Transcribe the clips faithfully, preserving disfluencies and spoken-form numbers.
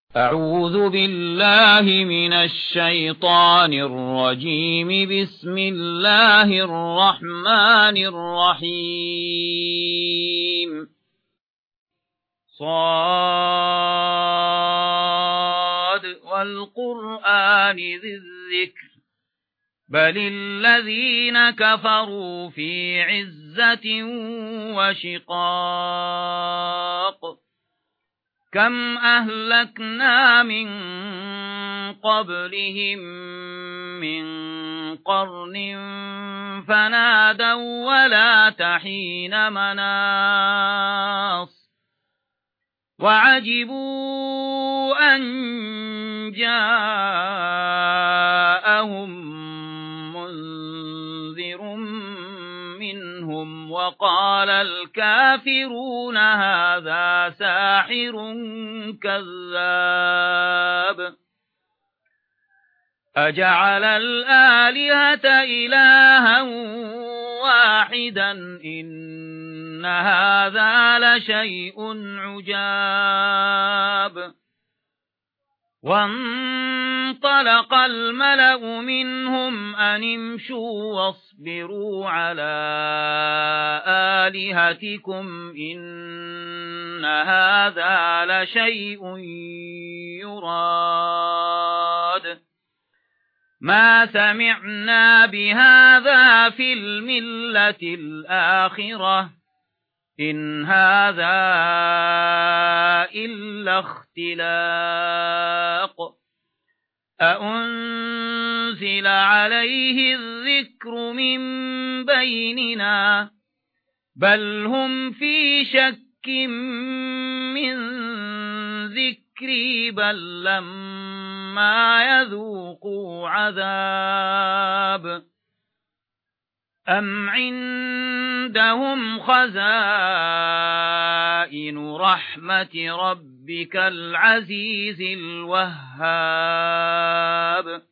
أعوذ بالله من الشيطان الرجيم. بسم الله الرحمن الرحيم. صاد والقرآن ذي الذكر بل الذين كفروا في عزة وشقاق. كم أهلكنا من قبلهم من قرن فنادوا ولا تحين مناص وعجبوا أن جاءهم منذر منهم وقال الكافرون هذا ساحر كذاب. أجعل الآلهة إلها واحدا إن هذا لشيء عجاب. وانطلق الملأ منهم أن امشوا واصبروا على آلهتكم إن هذا لشيء يراد. ما سمعنا بهذا في الملة الآخرة إن هذا إلا اختلاق. أأنزل عليه الذكر من بيننا بل هم في شك من ذكري بل لما يذوقوا عذاب. أم عندهم خزائن رحمة ربك العزيز الوهاب.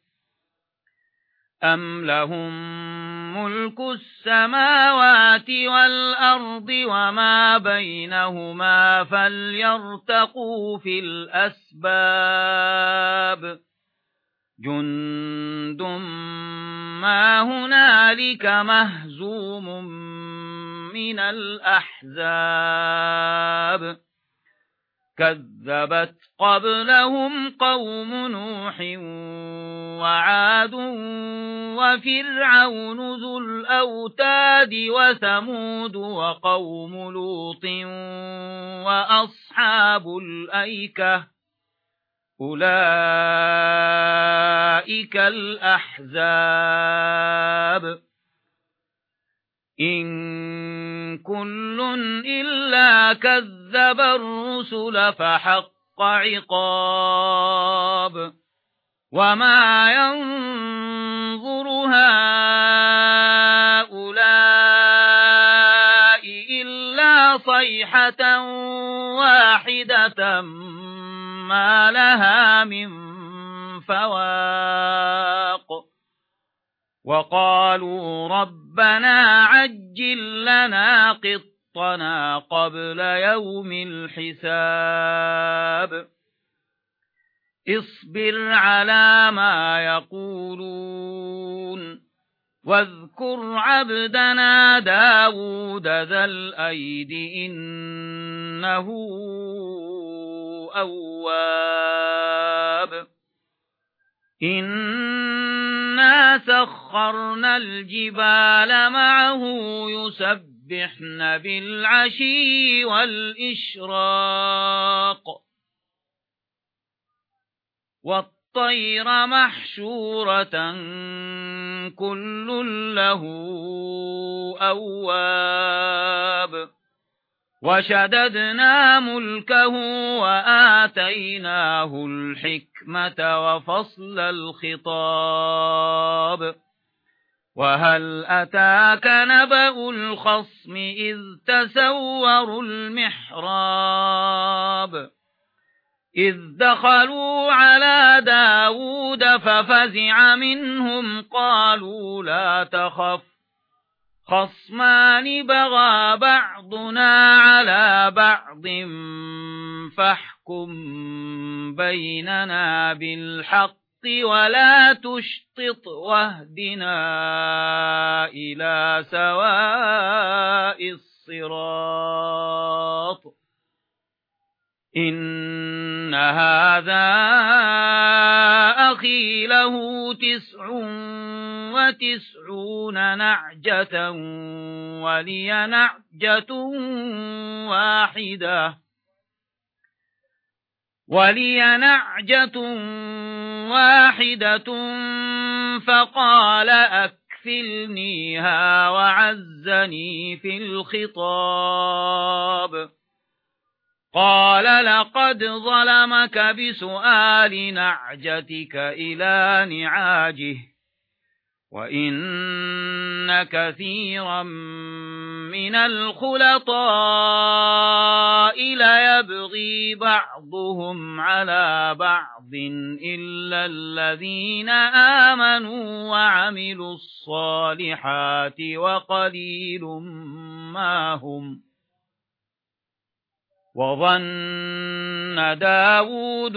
أم لهم ملك السماوات والأرض وما بينهما فليرتقوا في الأسباب. جند ما هنالك مهزوم من الأحزاب. كذبت قبلهم قوم نوح وعاد وفرعون ذو الأوتاد وثمود وقوم لوط وأصحاب الأيكة أولئك الأحزاب. إن كل إلا كذب الرسل فحق عقاب. وما ينظر هؤلاء إلا صيحة واحدة ما لها من فواق. وقالوا ربنا عجل لنا قطنا قبل يوم الحساب. اصبر على ما يقولون واذكر عبدنا داود ذا الأيد إنه أواب. إنا سخرنا الجبال معه يسبحن بالعشي والإشراق. والطير محشورة كل له أواب. وشددنا ملكه وآتيناه الحكمة وفصل الخطاب. وهل أتاك نبأ الخصم إذ تسوروا المحراب. إذ دخلوا على داود ففزع منهم قالوا لا تخف خصمان بغى بعضنا على بعض فاحكم بيننا بالحق ولا تشطط واهدنا إلى سواء الصراط إن هذا أخي له تسع وتسعون نعجة ولي نعجة واحدة ولي نعجة واحدة فقال أكفلنيها وعزني في الخطاب قال لقد ظلمك بسؤال نعجتك إلى نعاجه وإن كثيرا من الخلطاء ليبغي بعضهم على بعض إلا الذين آمنوا وعملوا الصالحات وقليل ما هم وظن داود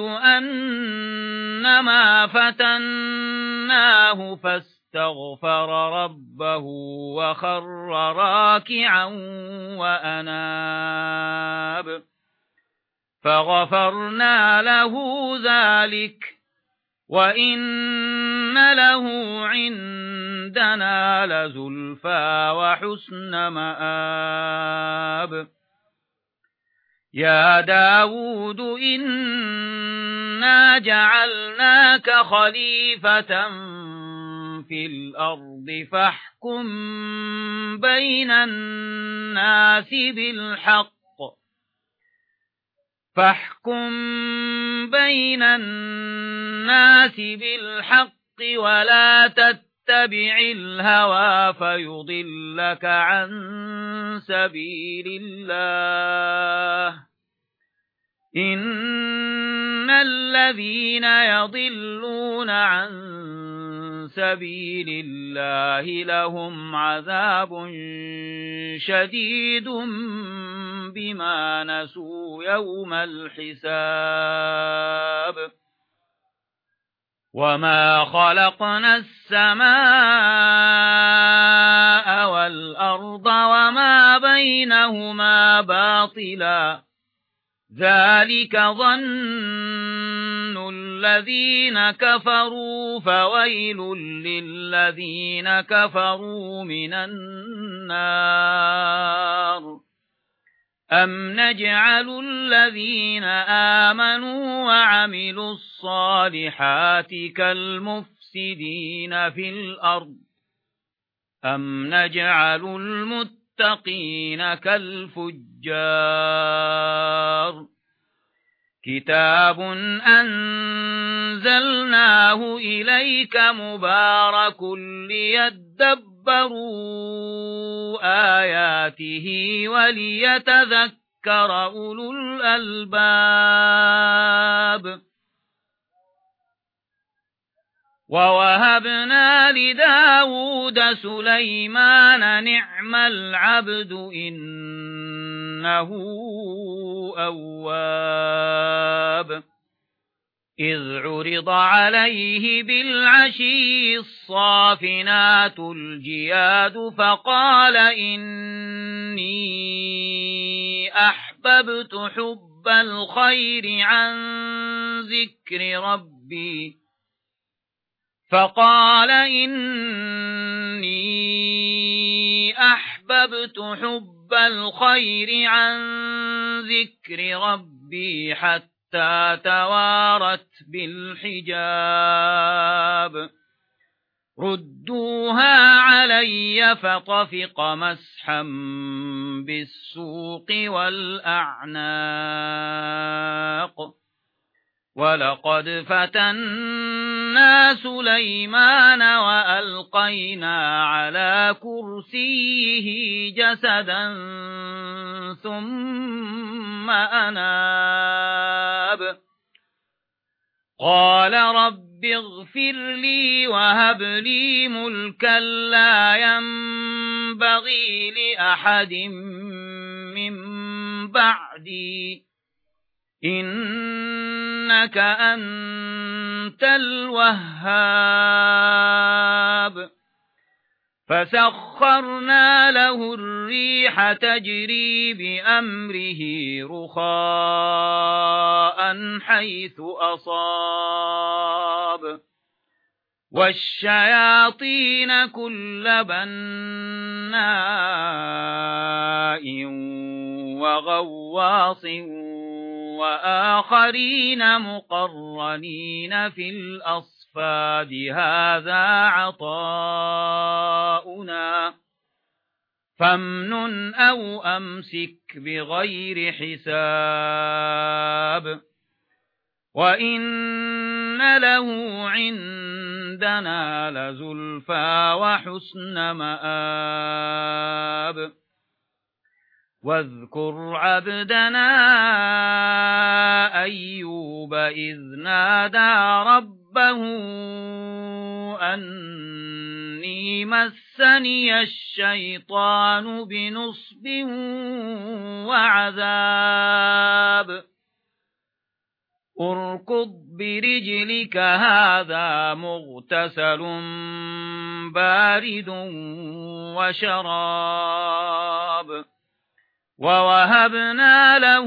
أنما فتناه فاستغفر ربه وخر راكعا وأناب فغفرنا له ذلك وإن له عندنا لزلفى وحسن مآب يا داود إنا جعلناك خليفة في الأرض فاحكم بين الناس بالحق فاحكم بين الناس بالحق ولا تتبع الهوى فيضلك عن سبيل الله إن الذين يضلون عن سبيل الله لهم عذاب شديد بما نسوا يوم الحساب وما خلقنا السماء والأرض وما بينهما باطلا ذلك ظن الذين كفروا فويل للذين كفروا من النار أم نجعل الذين آمنوا وعملوا الصالحات كالمفسدين في الأرض أم نجعل المتقين كالفجار كتاب أنزلناه إليك مبارك ليدبروا آياته وليتذكر أولو الألباب ووهبنا لداود سليمان نعم العبد إنه أواب إذ عرض عليه بالعشي الصافنات الجياد فقال إني أحببت حب الخير عن ذكر ربي فقال إني أحببت حب الخير عن ذكر ربي حتى توارت بالحجاب ردوها علي فطفق مسحا بالسوق والأعناق ولقد فتنا سليمان وألقينا على كرسيه جسدا ثم أناب قال رب اغفر لي وهب لي ملكا لا ينبغي لأحد من بعدي إنك أنت الوهاب فسخرنا له الريح تجري بأمره رخاء حيث أصاب والشياطين كل بناء وغواص وآخرين مقرنين في الأصفاد هذا عطاؤنا فامنن أو أمسك بغير حساب وإن له عندنا لزلفى وحسن مآب واذكر عبدنا أيوب إذ نادى ربه أني مسني الشيطان بنصب وعذاب اركض برجلك هذا مغتسل بارد وشراب ووهبنا له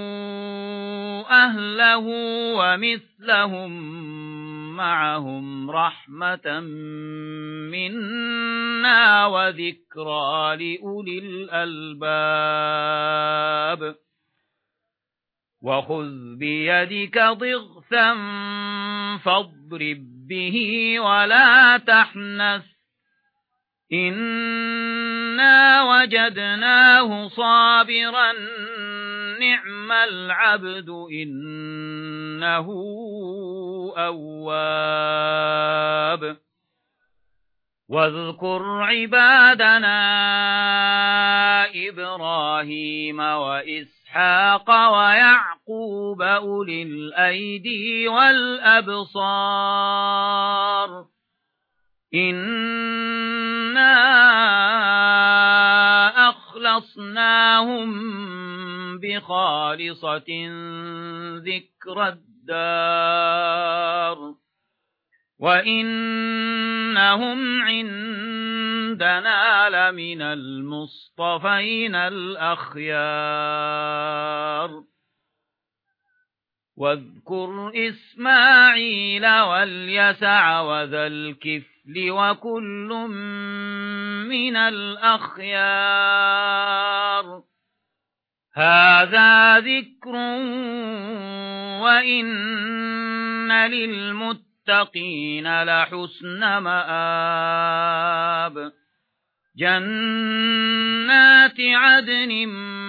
أهله ومثلهم معهم رحمة منا وذكرى لأولي الألباب وخذ بيدك ضغثا فاضرب به ولا تحنث إنا وجدناه صابرا نعم العبد إنه أواب واذكر عبادنا إبراهيم وإسحاق ويعقوب أولي الأيدي والأبصار إنا أخلصناهم بخالصة ذكر الدار وإنهم عندنا لمن المصطفين الأخيار واذكر إسماعيل واليسع وذا الكفل وكل من الأخيار هذا ذكر وإن للمتقين لحسن مآب جنات عدن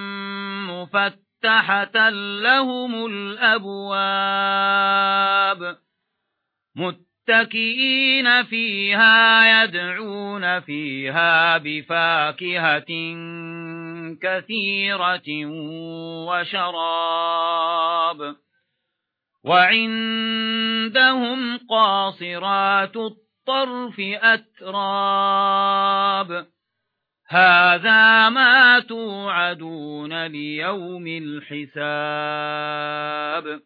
مفتحة لهم الأبواب متكئين فيها يدعون فيها بفاكهة كثيرة وشراب وعندهم قاصرات الطرف أتراب هذا ما توعدون ليوم الحساب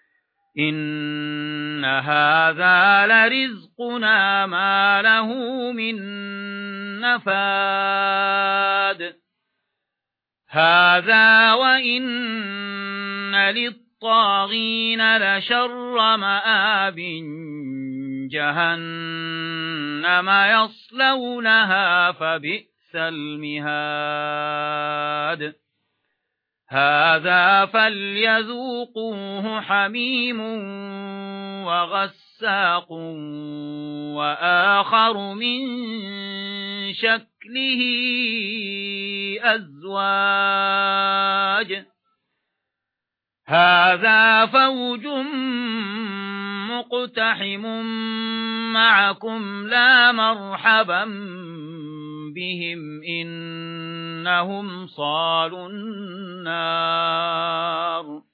إن هذا لرزقنا ما له من نفاد هذا وإن للطاغين لشر مآب جهنم يصلونها فبئس المهاد هذا فليذوقوه حميم وغساق وآخر من شكله أزواج هذا فوج مقتحم معكم لا مرحبا بهم إنهم صالوا النار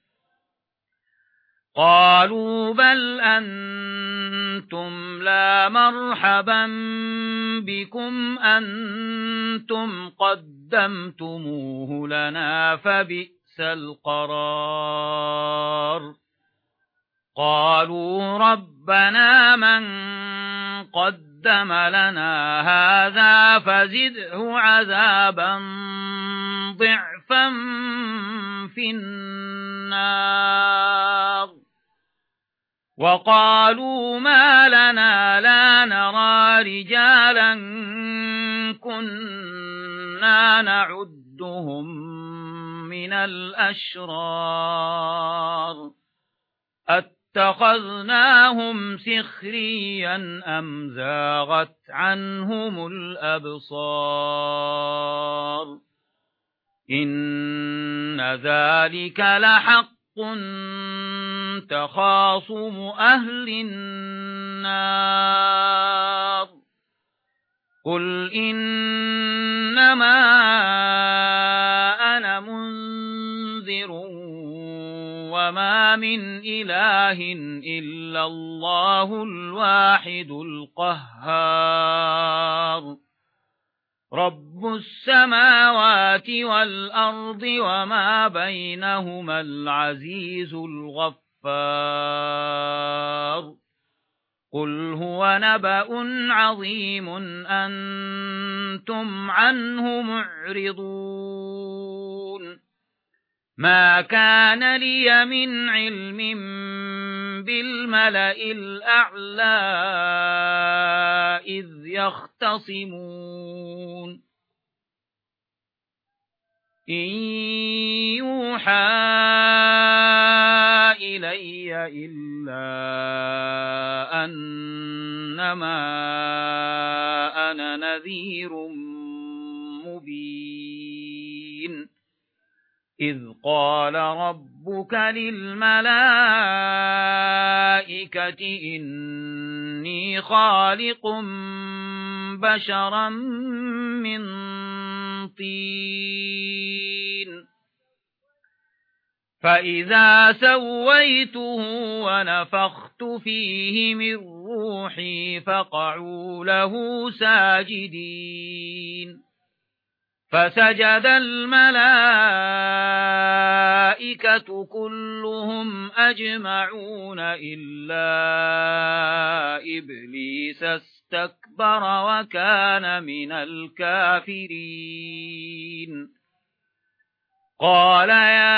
قالوا بل أنتم لا مرحبا بكم أنتم قدمتموه لنا فبئس القرار قالوا ربنا من قدم لنا هذا فزده عذابا ضعفا في النار وقالوا ما لنا لا نرى رجالا كنا نعدهم من الأشرار اتخذناهم سخريا أم زاغت عنهم الأبصار إن ذلك لحق تخاصم أهل النار قل إنما أنا منذر وما من إله إلا الله الواحد القهار رب السماوات والأرض وما بينهما العزيز الغفار قل هو نبأ عظيم أنتم عنه معرضون ما كان لي من علم بالملأ الأعلى إذ يختصمون إن يوحى إلي إلا أنما أنا نذير مبين إذ قال ربك للملائكة إني خالق بشرا من طين فإذا سويته ونفخت فيه من روحي فقعوا له ساجدين فسجد الملائكة كلهم أجمعون إلا إبليس استكبر وكان من الكافرين قال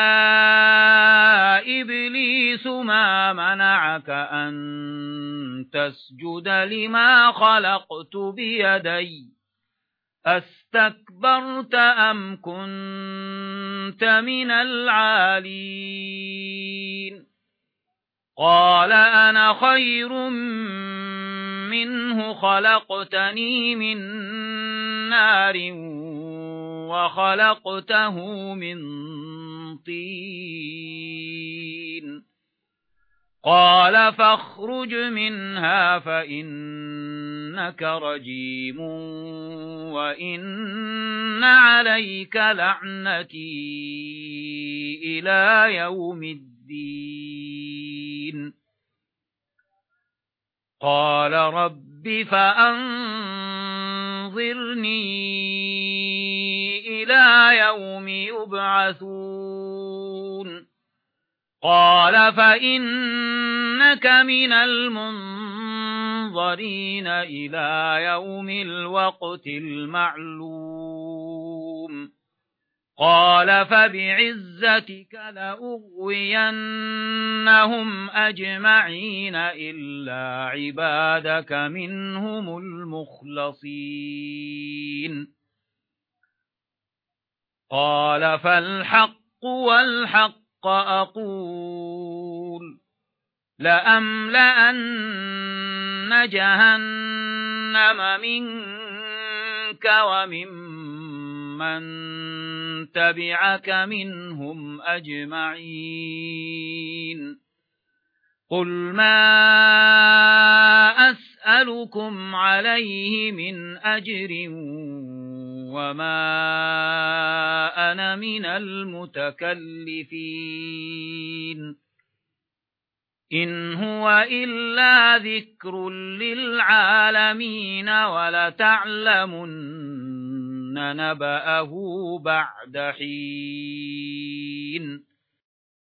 يا إبليس ما منعك أن تسجد لما خلقت بيدي أستكبرت أم كنت من العالين قال أنا خير منه خلقتني من نار وخلقته من طين قال فاخرج منها فإنك رجيم وإن عليك لعنتي إلى يوم الدين قال رب فأنظرني إلى يوم يبعثون قال فإنك من المنظرين إلى يوم الوقت المعلوم قال فبعزتك لأغوينهم أجمعين إلا عبادك منهم المخلصين قال فالحق والحق أقول لأملأن جهنم منك وممن تبعك منهم أجمعين قل ما أسألكم عليه من أجر وما أنا من المتكلفين إن هو إلا ذكر للعالمين ولتعلمن نبأه بعد حين